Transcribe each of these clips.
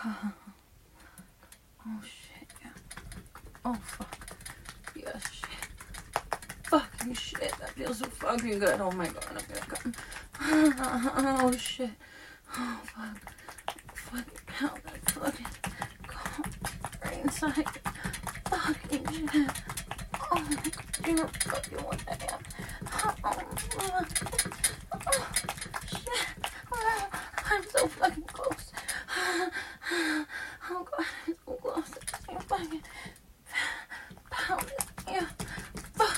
Oh shit, yeah. Oh fuck. Yes, shit. Fucking shit. That feels so fucking good. Oh my god, I'm gonna come. Oh shit. Oh fuck. Fucking hell, that fucking cold right inside. Fucking shit. Oh my god, you know fucking what I am. Oh shit. Oh, I'm so fucking close. Oh god, I'm so close. I'm fucking pounding. Yeah. Fuck.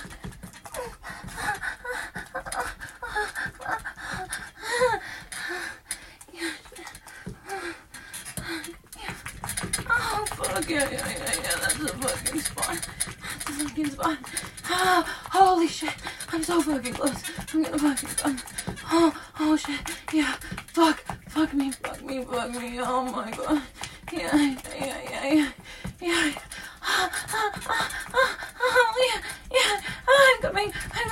Oh fuck, yeah, that's a fucking spot. That's a fucking spot. Oh, holy shit, I'm so fucking close. I'm gonna fucking come. Oh shit, yeah, fuck me, oh my god. Yeah. Oh, yeah, I'm coming.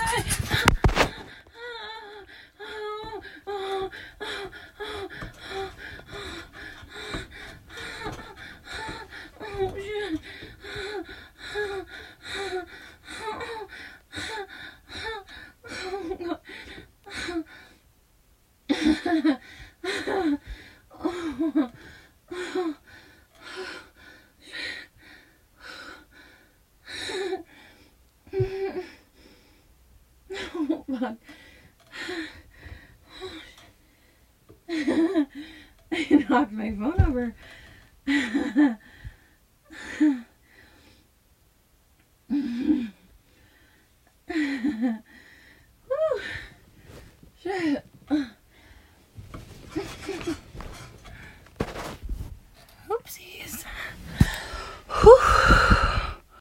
Oh shit. Oh fuck. I knocked my phone over.